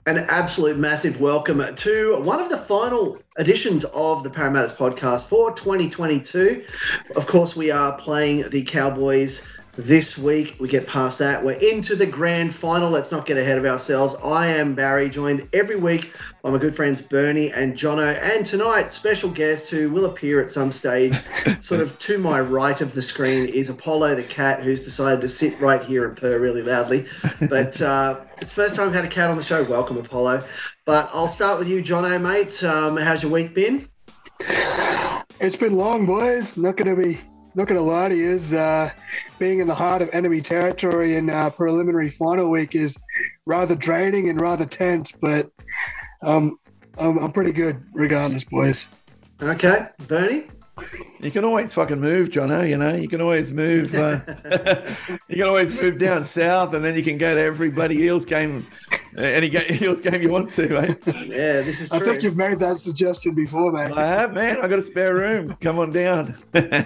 An absolute massive welcome to one of the final editions of the Parramatta's podcast for 2022. Of course, we are playing the Cowboys this week. We get past that. We're into the grand final. Let's not get ahead of ourselves. I am Barry, joined every week by my good friends Bernie and Jono. And tonight, special guest who will appear at some stage, sort of to my right of the screen, is Apollo the cat, who's decided to sit right here and purr really loudly. But it's the first time we've had a cat on the show. Welcome, Apollo. But I'll start with you, Jono, mate. How's your week been? It's been long, boys. Not gonna lie to you, being in the heart of enemy territory in preliminary final week is rather draining and rather tense, but I'm pretty good regardless, boys. Okay, Bernie? You can always fucking move, Jono, you know. You can always move you can always move down south, and then you can go to every bloody Eels game, any Eels game you want to, eh? Yeah, this is true. I think you've made that suggestion before, mate. I have, man. I got a spare room. Come on down.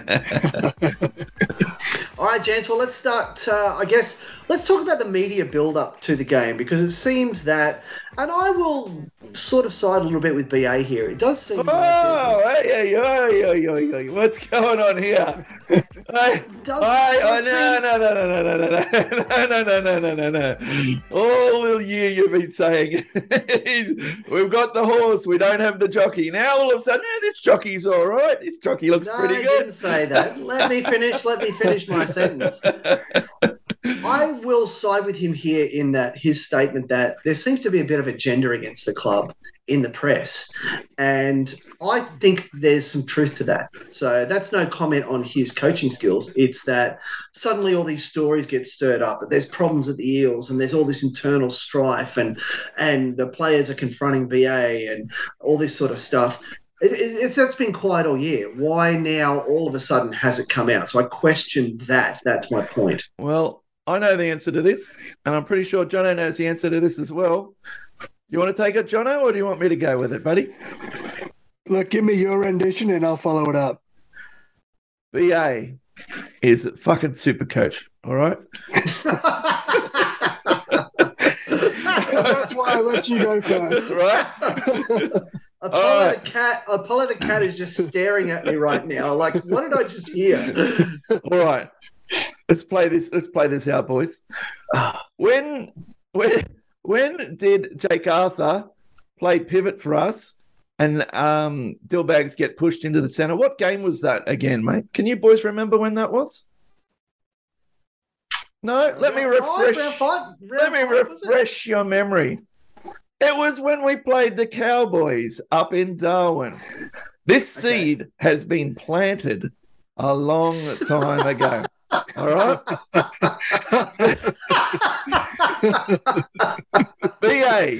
All right, gents. Well, let's start. I guess let's talk about the media build-up to the game, because it seems that, and I will sort of side a little bit with BA here. It does seem. Hey, what's going on here? No. All year you've been saying we've got the horse, we don't have the jockey. Now all of a sudden, this jockey's all right. This jockey looks pretty good. I didn't say that. Let me finish my sentence. I will side with him here in that his statement that there seems to be a bit of agenda against the club in the press. And I think there's some truth to that. So that's no comment on his coaching skills. It's that suddenly all these stories get stirred up, but there's problems at the Eels and there's all this internal strife and the players are confronting BA and all this sort of stuff. That's been quiet all year. Why now all of a sudden has it come out? So I question that. That's my point. Well, I know the answer to this, and I'm pretty sure Jono knows the answer to this as well. You want to take it, Jono, or do you want me to go with it, buddy? Look, give me your rendition and I'll follow it up. BA is a fucking super coach, all right? That's why I let you go first. Right? Apollo the cat is just staring at me right now. Like, what did I just hear? All right. Let's play this out, boys. When did Jake Arthur play pivot for us and Dillbags get pushed into the centre? What game was that again, mate? Can you boys remember when that was? No? Let me refresh your memory. It was when we played the Cowboys up in Darwin. This seed has been planted a long time ago. All right? BA.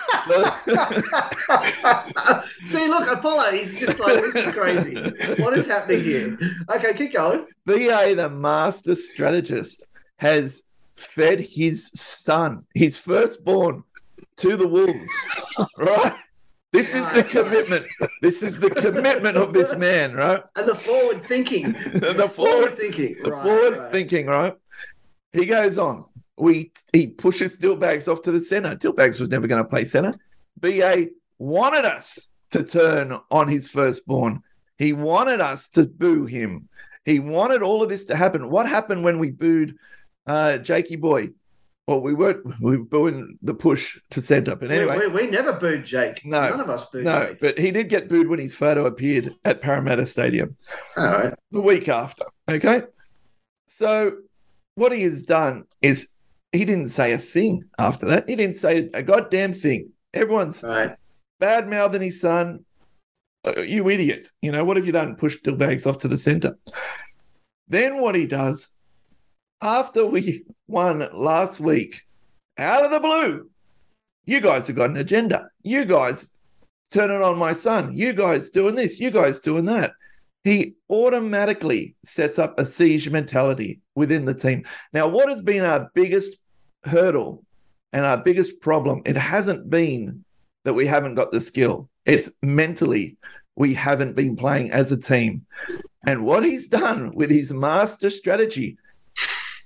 See, look, Apollo, he's just like, this is crazy. What is happening here? Okay, keep going. BA, the master strategist, has fed his son, his firstborn, to the Wolves. Right? This is the commitment. This is the commitment of this man, right? And the forward thinking. The forward thinking, right? He goes on. He pushes Dillbags off to the centre. Dillbags was never going to play centre. BA wanted us to turn on his firstborn. He wanted us to boo him. He wanted all of this to happen. What happened when we booed Jakey Boy? Well, we were booing the push to centre. But anyway. We never booed Jake. No. None of us booed Jake. No, but he did get booed when his photo appeared at Parramatta Stadium. All right. The week after. Okay? So what he has done is he didn't say a thing after that. He didn't say a goddamn thing. Everyone's bad-mouthing his son. You idiot. You know, what have you done? Push Dillbags off to the centre. Then what he does, after we won last week, out of the blue, you guys have got an agenda. You guys turning on my son. You guys doing this. You guys doing that. He automatically sets up a siege mentality within the team. Now, what has been our biggest hurdle and our biggest problem? It hasn't been that we haven't got the skill. It's mentally we haven't been playing as a team. And what he's done with his master strategy,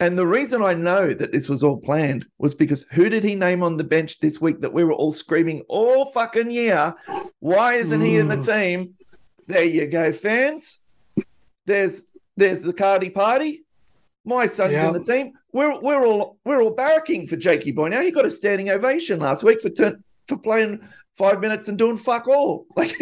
And the reason I know that this was all planned was because who did he name on the bench this week that we were all screaming all fucking year? Why isn't he in the team? There you go, fans. There's the Cardi party. My son's in the team. We're all barracking for Jakey Boy now. He got a standing ovation last week for playing 5 minutes and doing fuck all. Like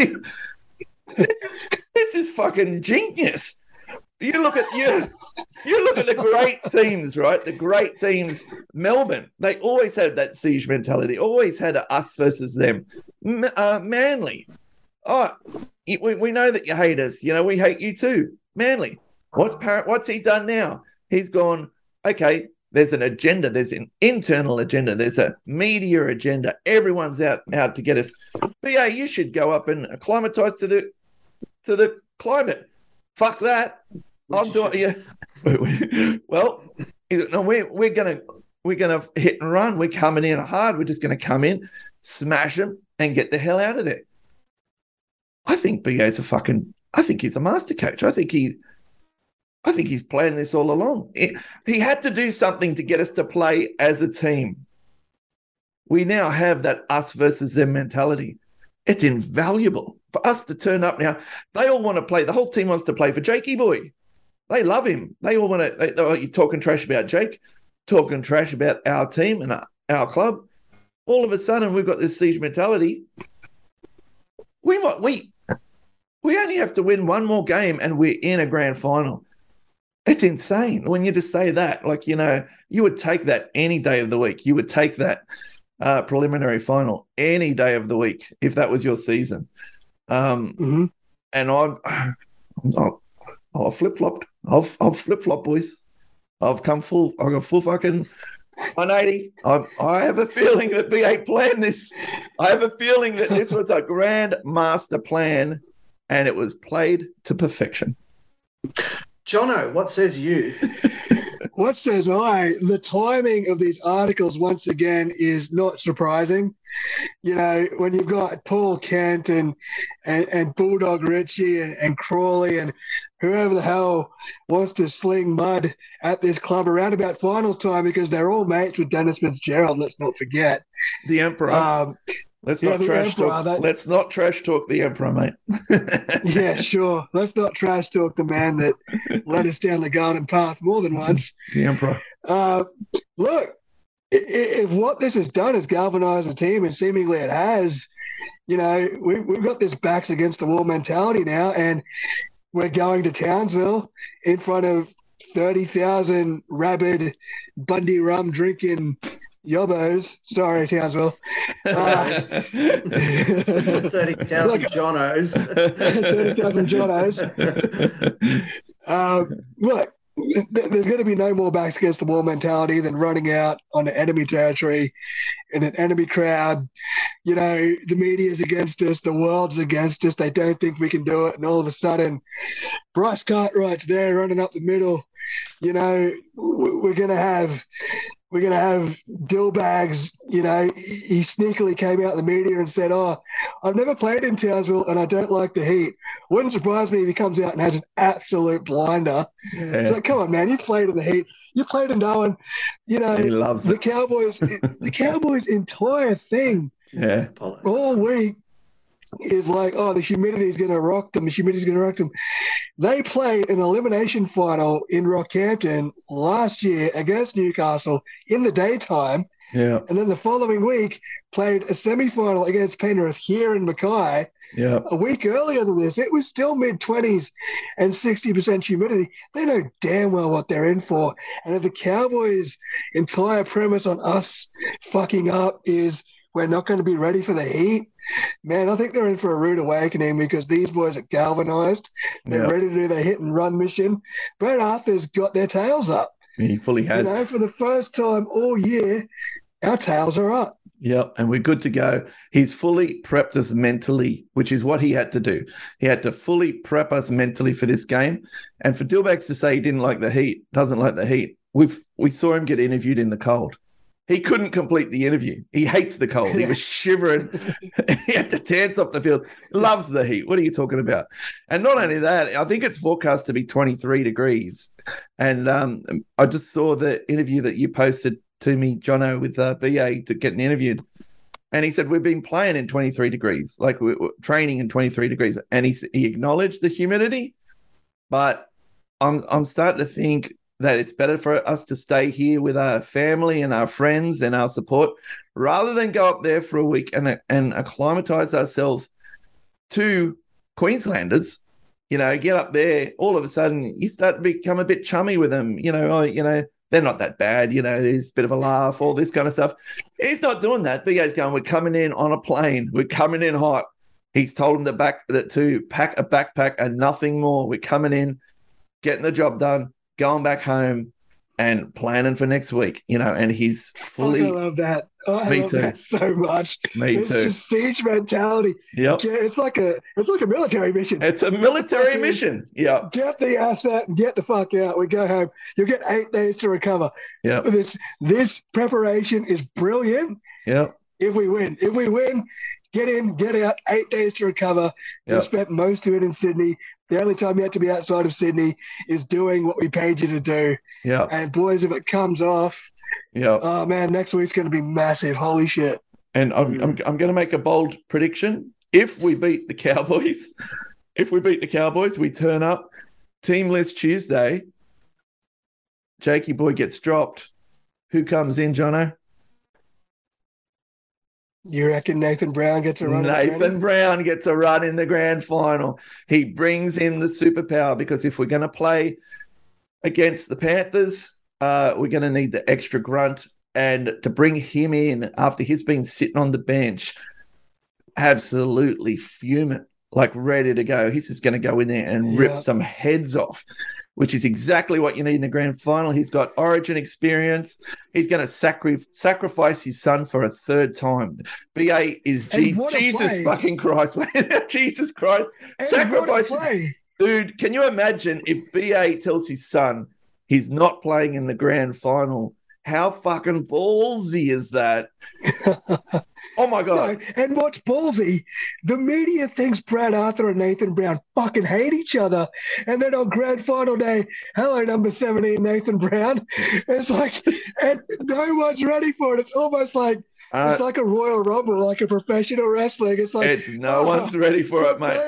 this is fucking genius. You look at the great teams, right? The great teams, Melbourne, they always had that siege mentality, always had a us versus them. Manly, we know that you hate us. You know, we hate you too. Manly, what's he done now? He's gone, okay, there's an agenda. There's an internal agenda. There's a media agenda. Everyone's out to get us. BA, you should go up and acclimatise to the climate. Fuck that. I'm doing well. No, we're gonna hit and run. We're coming in hard. We're just gonna come in, smash them, and get the hell out of there. I think BA's I think he's a master coach. I think he's planned this all along. He had to do something to get us to play as a team. We now have that us versus them mentality. It's invaluable for us to turn up now. They all want to play. The whole team wants to play for Jakey Boy. They love him. They all want to. You're talking trash about Jake, talking trash about our team and our club. All of a sudden, we've got this siege mentality. We only have to win one more game, and we're in a grand final. It's insane when you just say that. Like, you know, you would take that any day of the week. You would take that preliminary final any day of the week if that was your season. And I've flip-flopped. I've flip-flopped, boys. I've got full fucking 180. I have a feeling that B8 planned this. I have a feeling that this was a grand master plan and it was played to perfection. Jono, what says you? What says I? The timing of these articles, once again, is not surprising. You know, when you've got Paul Kent and Bulldog Richie and Crawley and whoever the hell wants to sling mud at this club around about finals time because they're all mates with Dennis Fitzgerald, let's not forget. The Emperor. Let's not trash talk the Emperor, mate. Yeah, sure. Let's not trash talk the man that led us down the garden path more than once. The Emperor. Look, if what this has done is galvanise the team, and seemingly it has, you know, we've got this backs against the wall mentality now, and we're going to Townsville in front of 30,000 rabid Bundy rum drinking Yobbos. Sorry, Townsville. 30,000 Jonos. 30,000 Jonos. Look, there's going to be no more backs against the wall mentality than running out on enemy territory in an enemy crowd. You know, the media's against us, the world's against us. They don't think we can do it. And all of a sudden, Bryce Cartwright's there running up the middle. You know, we're going to have Dillbags. You know, he sneakily came out in the media and said, I've never played in Townsville and I don't like the heat. Wouldn't surprise me if he comes out and has an absolute blinder. Yeah. It's like, come on, man, you've played in the heat. You played in Darwin. You know, he loves the it. The Cowboys' entire thing all week is like, the humidity is going to rock them. The humidity is going to rock them. They played an elimination final in Rockhampton last year against Newcastle in the daytime. Yeah. And then the following week played a semi-final against Penrith here in Mackay. Yeah. A week earlier than this, it was still mid-20s and 60% humidity. They know damn well what they're in for. And if the Cowboys' entire premise on us fucking up is we're not going to be ready for the heat, man, I think they're in for a rude awakening because these boys are galvanized. They're ready to do their hit and run mission. Brad Arthur's got their tails up. He fully has. You know, for the first time all year, our tails are up. Yep, and we're good to go. He's fully prepped us mentally, which is what he had to do. He had to fully prep us mentally for this game. And for Dillbags to say he didn't like the heat, doesn't like the heat, we saw him get interviewed in the cold. He couldn't complete the interview. He hates the cold. He was shivering. He had to dance off the field. Loves the heat. What are you talking about? And not only that, I think it's forecast to be 23 degrees. And I just saw the interview that you posted to me, Jono, with BA to getting interviewed. And he said, we've been playing in 23 degrees, like we're training in 23 degrees. And he acknowledged the humidity, but I'm starting to think that it's better for us to stay here with our family and our friends and our support rather than go up there for a week and acclimatize ourselves to Queenslanders. You know, get up there, all of a sudden you start to become a bit chummy with them. They're not that bad. There's a bit of a laugh, all this kind of stuff. He's not doing that. BA's going, we're coming in on a plane. We're coming in hot. He's told them to pack a backpack and nothing more. We're coming in, getting the job done, going back home and planning for next week, and he's fully. I love that. I love that so much. It's just siege mentality. Yep. It's like a military mission. It's a military mission. Yeah. Get the asset and get the fuck out. We go home. You'll get 8 days to recover. Yeah. This preparation is brilliant. Yeah. If we win, get in, get out, 8 days to recover. Yep. We spent most of it in Sydney. The only time you have to be outside of Sydney is doing what we paid you to do. Yeah. And boys, if it comes off, oh man, next week's going to be massive. Holy shit. And I'm going to make a bold prediction. If we beat the Cowboys, we turn up, team list Tuesday, Jakey boy gets dropped. Who comes in, Jono? You reckon Nathan Brown gets a run? Nathan Brown gets a run in the grand final. He brings in the superpower because if we're going to play against the Panthers, we're going to need the extra grunt. And to bring him in after he's been sitting on the bench, absolutely fuming, like ready to go. He's just going to go in there and rip some heads off, which is exactly what you need in the grand final. He's got Origin experience. He's going to sacrifice his son for a third time. BA is Jesus fucking Christ. Jesus Christ. Sacrifice. Dude, can you imagine if BA tells his son he's not playing in the grand final? How fucking ballsy is that? Oh, my God. No, and what's ballsy, the media thinks Brad Arthur and Nathan Brown fucking hate each other. And then on grand final day, hello, number 17, Nathan Brown. It's like, and no one's ready for it. It's almost like, it's like a Royal Rumble, like a professional wrestling. It's like no one's ready for it, mate.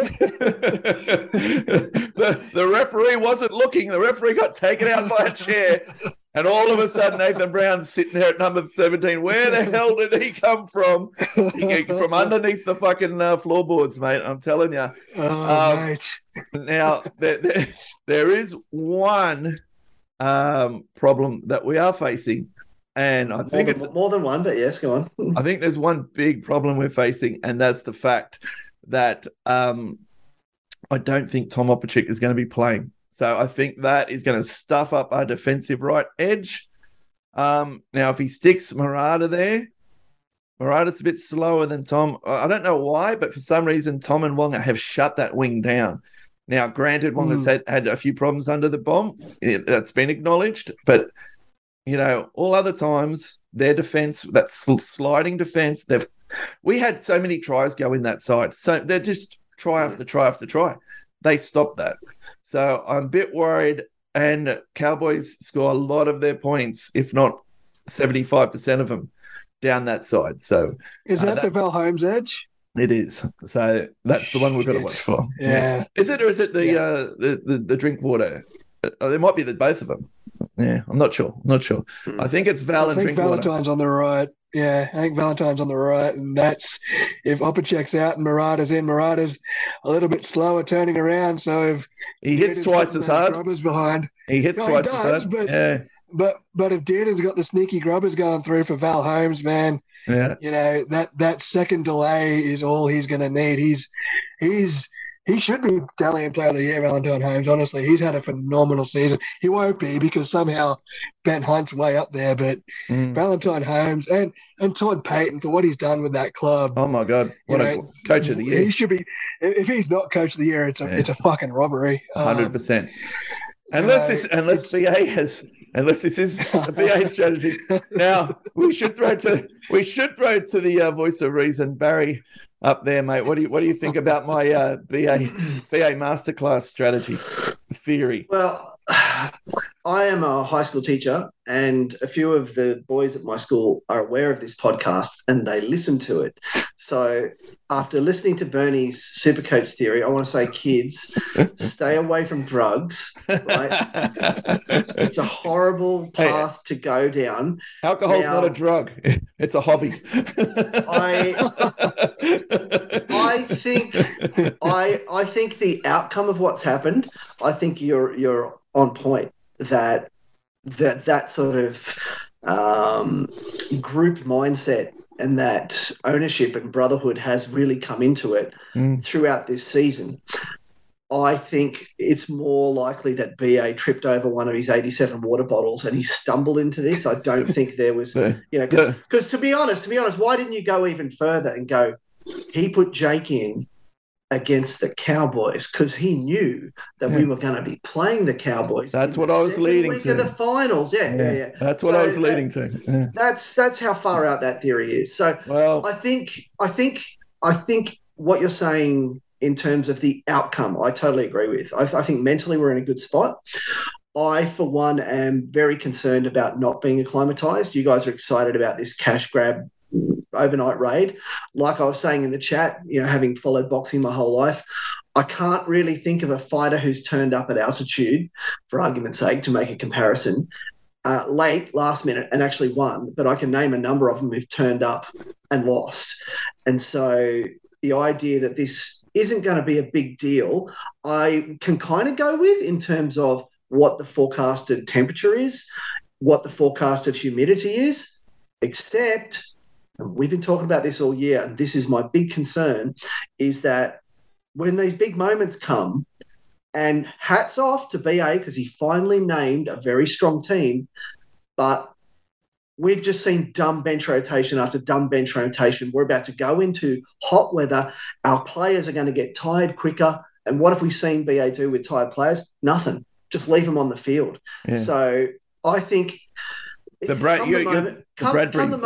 the referee wasn't looking. The referee got taken out by a chair. And all of a sudden, Nathan Brown's sitting there at number 17. Where the hell did he come from? From underneath the fucking floorboards, mate. I'm telling you. Mate. Now, there is one problem that we are facing. And I think it's more than one, but yes, go on. I think there's one big problem we're facing, and that's the fact that I don't think Tom Opachik is going to be playing. So I think that is going to stuff up our defensive right edge. Now, if he sticks Murata there, Murata's a bit slower than Tom. I don't know why, but for some reason, Tom and Wonga have shut that wing down. Now, granted, Wonga's had a few problems under the bomb. That's been acknowledged, but all other times, their defense, that sliding defense, we had so many tries go in that side. So they're just try after try after try. They stopped that. So I'm a bit worried, and Cowboys score a lot of their points, if not 75% of them, down that side. So is that the Val Holmes edge? It is. So that's the one we've got to watch for. Yeah. Is it, or is it the drink water? There might be both of them. Yeah, I'm not sure. I think it's Val and Drinkwater. Valentine's on the right. Yeah, I think Valentine's on the right, and that's if Opachek's out and Murata's in. Murata's a little bit slower turning around, so if he hits twice as hard, Grubbers behind. He hits twice as hard. But if Dearden's got the sneaky grubbers going through for Val Holmes, man, that second delay is all he's going to need. He should be Dally Player of the Year, Valentine Holmes. Honestly, he's had a phenomenal season. He won't be because somehow Ben Hunt's way up there, but Valentine Holmes and Todd Payton for what he's done with that club. Oh my God, what a coach of the year! He should be. If he's not coach of the year, it's a fucking robbery. 100%. Unless BA has unless this is a BA strategy. Now we should throw to the voice of reason, Barry, up there, mate. What do you think about my BA masterclass strategy theory? Well, I am a high school teacher, and a few of the boys at my school are aware of this podcast and they listen to it. So after listening to Bernie's super coach theory, I want to say, kids, stay away from drugs, right? It's a horrible path to go down. Alcohol's not a drug. It's a hobby. I think the outcome of what's happened, I think you're on point, that sort of group mindset and that ownership and brotherhood has really come into it throughout this season. I think it's more likely that BA tripped over one of his 87 water bottles and he stumbled into this. I don't think there was, because to be honest, why didn't you go even further and go, he put Jake in against the Cowboys because he knew that we were going to be playing the Cowboys. That's what I was leading to. Of the finals, yeah. That's what I was leading to. Yeah. That's how far out that theory is. So, well, I think what you're saying in terms of the outcome, I totally agree with. I think mentally we're in a good spot. I, for one, am very concerned about not being acclimatized. You guys are excited about this cash grab overnight raid. Like I was saying in the chat, having followed boxing my whole life, I can't really think of a fighter who's turned up at altitude, for argument's sake, to make a comparison, last minute and actually won, but I can name a number of them who've turned up and lost. And so the idea that this isn't going to be a big deal, I can kind of go with in terms of what the forecasted temperature is, what the forecasted humidity is, except, and we've been talking about this all year, and this is my big concern, is that when these big moments come, and hats off to BA because he finally named a very strong team, but we've just seen dumb bench rotation after dumb bench rotation. We're about to go into hot weather. Our players are going to get tired quicker. And what have we seen BA do with tired players? Nothing. Just leave them on the field. Yeah. So I think come the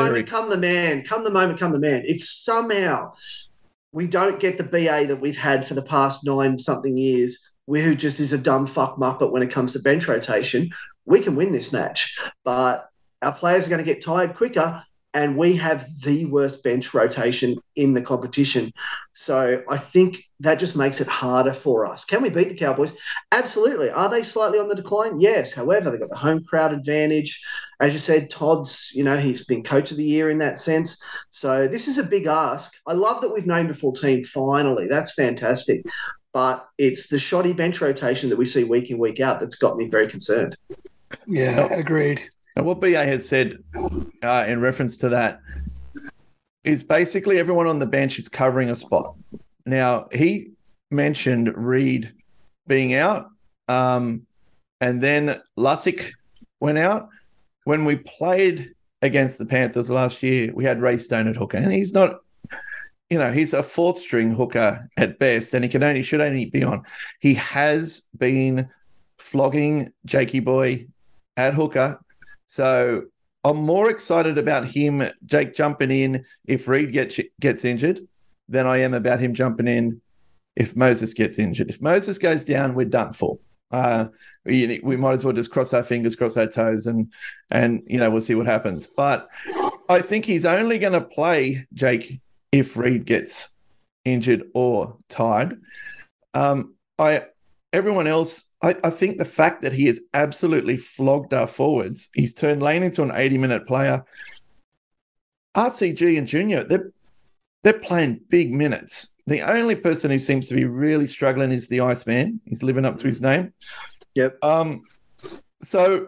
man. If somehow we don't get the BA that we've had for the past 9-something years, who just is a dumb fuck muppet when it comes to bench rotation, we can win this match. But our players are going to get tired quicker, and we have the worst bench rotation in the competition. So I think that just makes it harder for us. Can we beat the Cowboys? Absolutely. Are they slightly on the decline? Yes. However, they've got the home crowd advantage. As you said, Todd's, he's been coach of the year in that sense. So this is a big ask. I love that we've named a full team finally. That's fantastic. But it's the shoddy bench rotation that we see week in, week out that's got me very concerned. Yeah, agreed. And what BA has said in reference to that is basically everyone on the bench is covering a spot. Now, he mentioned Reed being out, and then Lussick went out. When we played against the Panthers last year, we had Ray Stone at hooker, and he's not, he's a fourth string hooker at best, and he should only be on. He has been flogging Jakey Boy at hooker. So I'm more excited about Jake jumping in if Reed gets injured than I am about him jumping in if Moses gets injured. If Moses goes down, we're done for. We might as well just cross our fingers, cross our toes, and we'll see what happens. But I think he's only going to play Jake if Reed gets injured or tired. Everyone else, I think the fact that he has absolutely flogged our forwards, he's turned Lane into an 80-minute player. RCG and Junior, they're playing big minutes. The only person who seems to be really struggling is the Iceman. He's living up to his name. Yep. So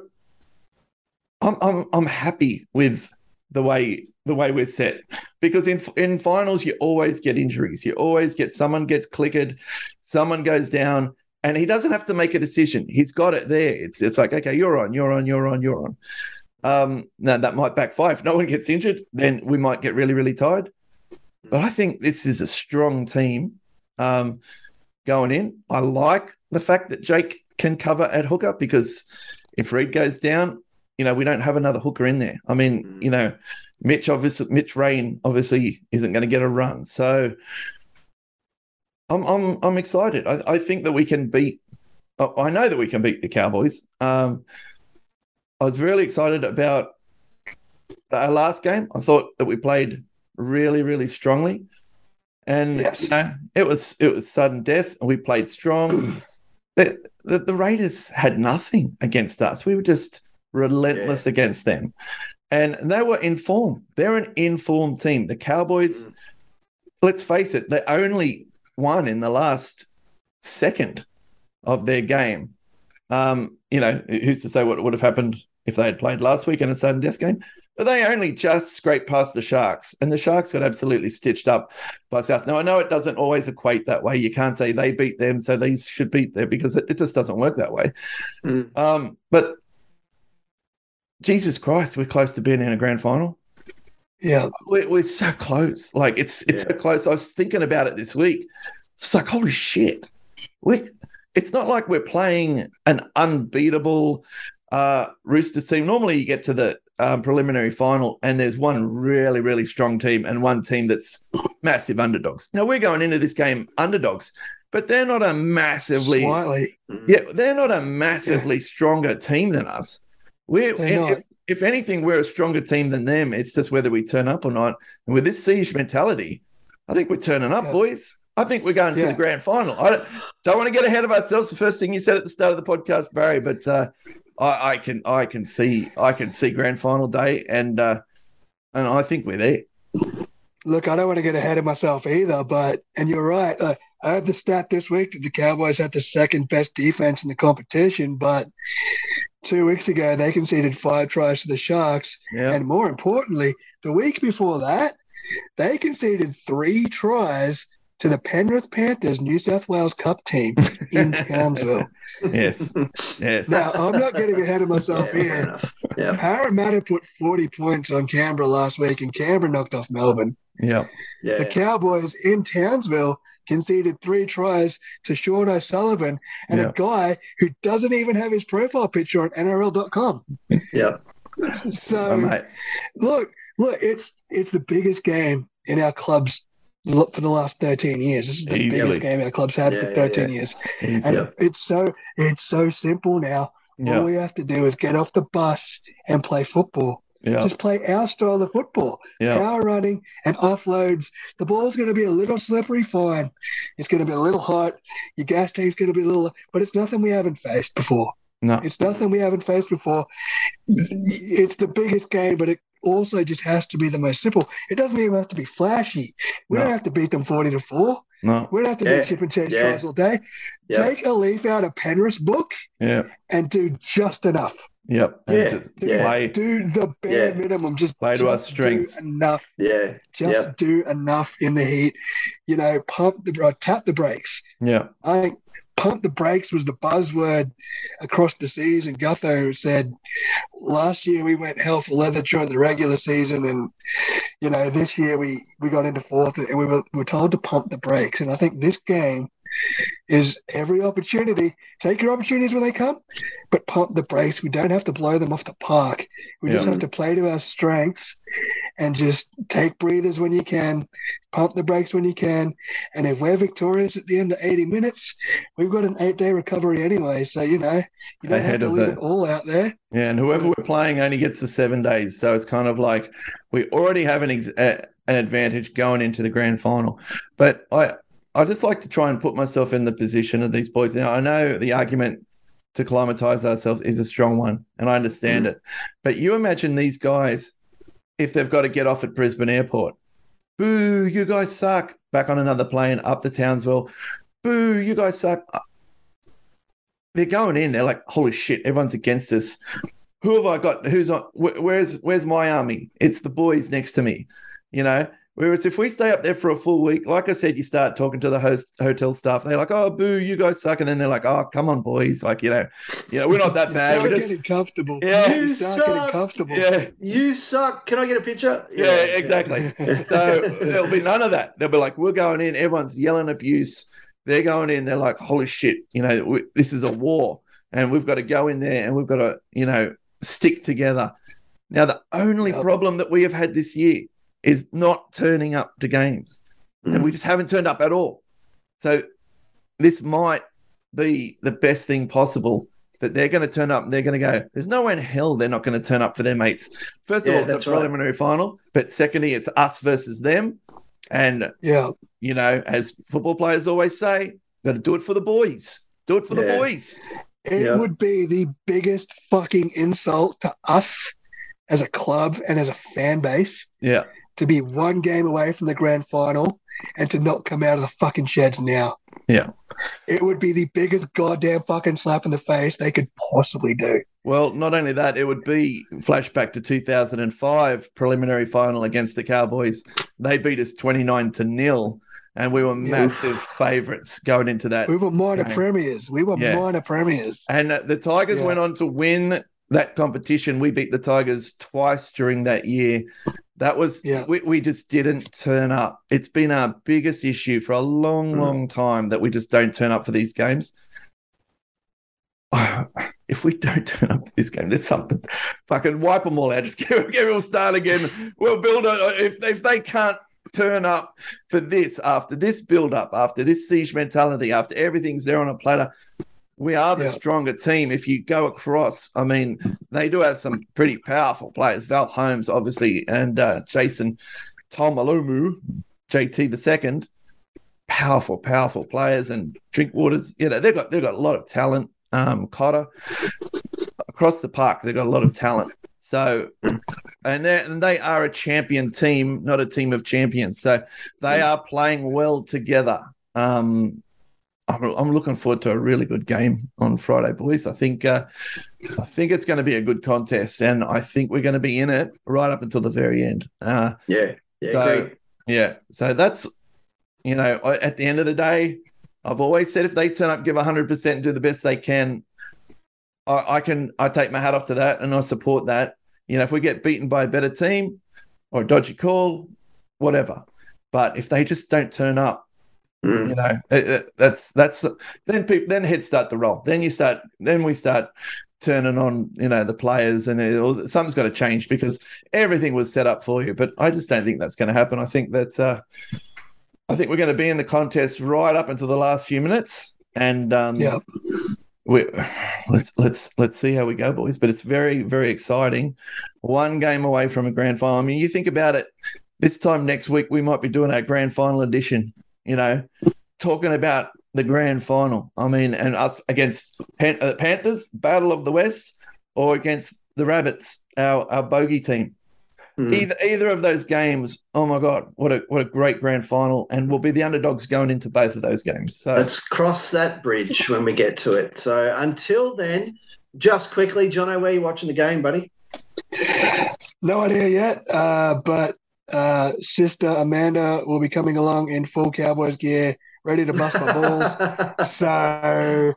I'm happy with the way we're set, because in finals you always get injuries. You always get someone gets clickered, someone goes down. And he doesn't have to make a decision. He's got it there. It's like, okay, you're on. Now, that might backfire. If no one gets injured, then we might get really, really tired. But I think this is a strong team going in. I like the fact that Jake can cover at hooker, because if Reed goes down, we don't have another hooker in there. I mean, Mitch Rain obviously isn't going to get a run. So I'm excited. I think that we can beat. I know that we can beat the Cowboys. I was really excited about our last game. I thought that we played really, really strongly, and Yes. it was sudden death, and we played strong. The Raiders had nothing against us. We were just relentless against them, and they were in form. They're an in-form team. The Cowboys, let's face it, they only won in the last second of their game. Who's to say what would have happened if they had played last week in a sudden death game? But they only just scraped past the Sharks, and the Sharks got absolutely stitched up by South. Now, I know it doesn't always equate that way. You can't say they beat them, so these should beat them, because it just doesn't work that way. But Jesus Christ, we're close to being in a grand final. Yeah. We're so close. Like, it's so close. I was thinking about it this week. It's like, holy shit. It's not like we're playing an unbeatable Roosters team. Normally you get to the preliminary final and there's one really, really strong team and one team that's massive underdogs. Now, we're going into this game underdogs, but they're not a massively they're not a massively stronger team than us. If anything, we're a stronger team than them. It's just whether we turn up or not. And with this siege mentality, I think we're turning up, boys. I think we're going to the grand final. I don't want to get ahead of ourselves. The first thing you said at the start of the podcast, Barry, but I can see grand final day, and I think we're there. Look, I don't want to get ahead of myself either, and you're right. I heard the stat this week that the Cowboys had the second best defense in the competition, but 2 weeks ago they conceded 5 tries to the Sharks, and more importantly, the week before that, they conceded 3 tries to the Penrith Panthers New South Wales Cup team in Townsville. Yes. Now, I'm not getting ahead of myself here. Parramatta put 40 points on Canberra last week, and Canberra knocked off Melbourne. The Cowboys in Townsville conceded 3 tries to Sean O'Sullivan and a guy who doesn't even have his profile picture on NRL.com. So, look, it's the biggest game in our club's for the last 13 years. This is the biggest game our club's had for 13 years. And it's so simple now. All we have to do is get off the bus and play football. Just play our style of football. Power running and offloads. The ball's going to be a little slippery, fine. It's going to be a little hot. Your gas tank's going to be a little, but it's nothing we haven't faced before. It's nothing we haven't faced before. It's the biggest game, but it also just has to be the most simple. It doesn't even have to be flashy. We don't have to beat them 40-4. No. We don't have to do chip and chase tries all day. Take a leaf out of Penrith's book and do just enough. Do the bare minimum. Just play to our strengths. Do enough. Do enough in the heat. Tap the brakes. I think pump the brakes was the buzzword across the season. Gutho said last year we went hell for leather during the regular season, and this year we got into 4th and we were told to pump the brakes. And I think this game is every opportunity. Take your opportunities when they come, but pump the brakes. We don't have to blow them off the park. We just have to play to our strengths and just take breathers when you can, pump the brakes when you can. And if we're victorious at the end of 80 minutes, we've got an 8-day recovery anyway. So, you don't have to leave it all out there. Yeah, and whoever we're playing only gets the 7 days. So it's kind of like we already have an advantage going into the grand final. But I just like to try and put myself in the position of these boys. Now, I know the argument to acclimatise ourselves is a strong one, and I understand it. But you imagine these guys, if they've got to get off at Brisbane Airport, boo, you guys suck, back on another plane, up to Townsville, boo, you guys suck. They're going in, they're like, holy shit, everyone's against us. Who have I got? Who's on? Where's my army? It's the boys next to me, Whereas if we stay up there for a full week, like I said, you start talking to the hotel staff. They're like, "Oh, boo, you guys suck," and then they're like, "Oh, come on, boys, like we're not that bad." We're getting comfortable. You start suck. getting comfortable. You suck. Can I get a picture? Yeah, exactly. So there'll be none of that. They'll be like, "We're going in." Everyone's yelling abuse. They're going in. They're like, "Holy shit! This is a war, and we've got to go in there, and we've got to, stick together. Now, the only problem that we have had this year is not turning up to games. And we just haven't turned up at all. So this might be the best thing possible, that they're going to turn up and they're going to go, there's no way in hell they're not going to turn up for their mates. First of all, it's a preliminary final, but secondly, it's us versus them. And, you know, as football players always say, got to do it for the boys. Do it for the boys. It would be the biggest fucking insult to us as a club and as a fan base to be one game away from the grand final and to not come out of the fucking sheds now. Yeah. It would be the biggest goddamn fucking slap in the face they could possibly do. Well, not only that, it would be flashback to 2005 preliminary final against the Cowboys. They beat us 29-0, and we were massive favourites going into that. We were minor premiers. Minor premiers. And the Tigers went on to win that competition. We beat the Tigers twice during that year. That was we just didn't turn up. It's been our biggest issue for a long time that we just don't turn up for these games. If we don't turn up to this game, there's something. Fucking wipe them all out. Just get it all start again. We'll build it. If they can't turn up for this, after this build-up, after this siege mentality, after everything's there on a platter, we are the stronger team. If you go across, I mean, they do have some pretty powerful players. Val Holmes, obviously, and Jason Tomalomu, JT the second, powerful players, and Drinkwaters. You know, they've got a lot of talent. Cotter across the park, they've got a lot of talent. So, and they are a champion team, not a team of champions. So they are playing well together. I'm looking forward to a really good game on Friday, boys. I think it's going to be a good contest, and I think we're going to be in it right up until the very end. Great. So that's, you know, at the end of the day, I've always said if they turn up, give 100% and do the best they can, I take my hat off to that, and I support that. You know, if we get beaten by a better team or a dodgy call, whatever. But if they just don't turn up, you know, that's then heads start to roll. Then we start turning on, you know, the players, and something's got to change because everything was set up for you. But I just don't think that's going to happen. I think that we're going to be in the contest right up until the last few minutes, and let's see how we go, boys. But it's very, very exciting. One game away from a grand final. I mean, you think about it. This time next week, we might be doing our grand final edition. You know, talking about the grand final. I mean, and us against Panthers, Battle of the West, or against the Rabbits, our bogey team. Either of those games, oh my God, what a great grand final, and we'll be the underdogs going into both of those games. So let's cross that bridge when we get to it. So until then, just quickly, Jono, where are you watching the game, buddy? No idea yet, but sister Amanda will be coming along in full Cowboys gear, ready to bust my balls. So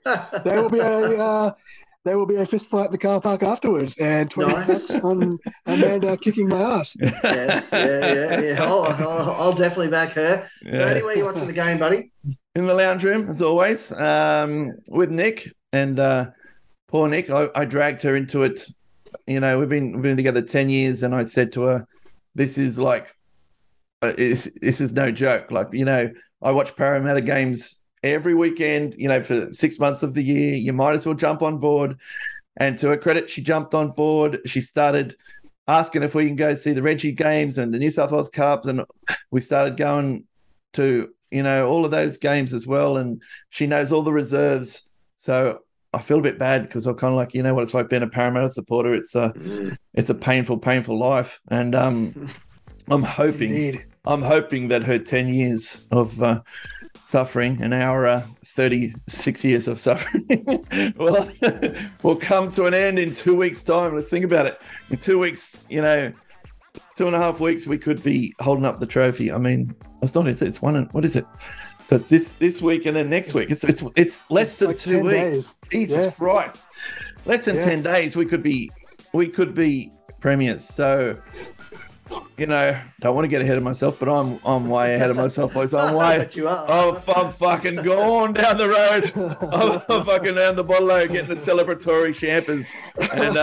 there will be a fist fight in the car park afterwards, and 20 bucks on Amanda kicking my ass. Yes, yeah. I'll definitely back her. Yeah. So anyway, you watching the game, buddy? In the lounge room, as always, with Nick, and poor Nick. I dragged her into it. You know, we've been together 10 years, and I said to her, "This is like, this is no joke. Like, you know, I watch Parramatta games every weekend, you know, for 6 months of the year. You might as well jump on board." And to her credit, she jumped on board. She started asking if we can go see the Reggie games and the New South Wales Cups. And we started going to, you know, all of those games as well. And she knows all the reserves. So I feel a bit bad because I'm kind of like, you know what it's like being a Parramatta supporter. It's a painful life. And I'm hoping that her 10 years of suffering and our 36 years of suffering will come to an end in 2 weeks' time. Let's think about it. In 2 weeks, you know, 2.5 weeks, we could be holding up the trophy. I mean, it's one. What is it? So it's this week and then next week. It's less than like 2 weeks. Days. Jesus Christ! Less than 10 days. We could be premiers. So don't want to get ahead of myself, but I'm way ahead of myself, boys. But you are. I'm fucking gone down the road. I'm fucking down the bottle getting the celebratory champers, and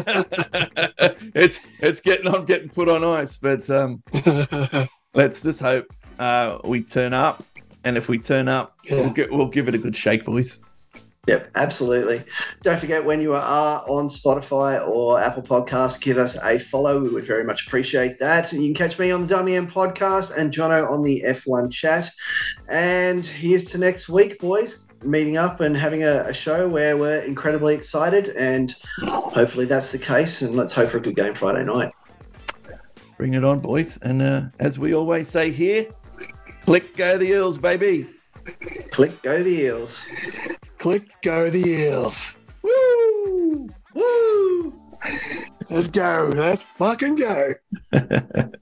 I'm getting put on ice. But let's just hope we turn up, and if we turn up, we'll give it a good shake, boys. Yep, absolutely. Don't forget, when you are on Spotify or Apple Podcasts, give us a follow. We would very much appreciate that. You can catch me on the WM Podcast and Jono on the F1 Chat. And here's to next week, boys, meeting up and having a show where we're incredibly excited, and hopefully that's the case, and let's hope for a good game Friday night. Bring it on, boys. And as we always say here, click, go the Eels, baby. Click, go the Eels. Click, go the Eels. Woo! Woo! Let's go. Let's fucking go.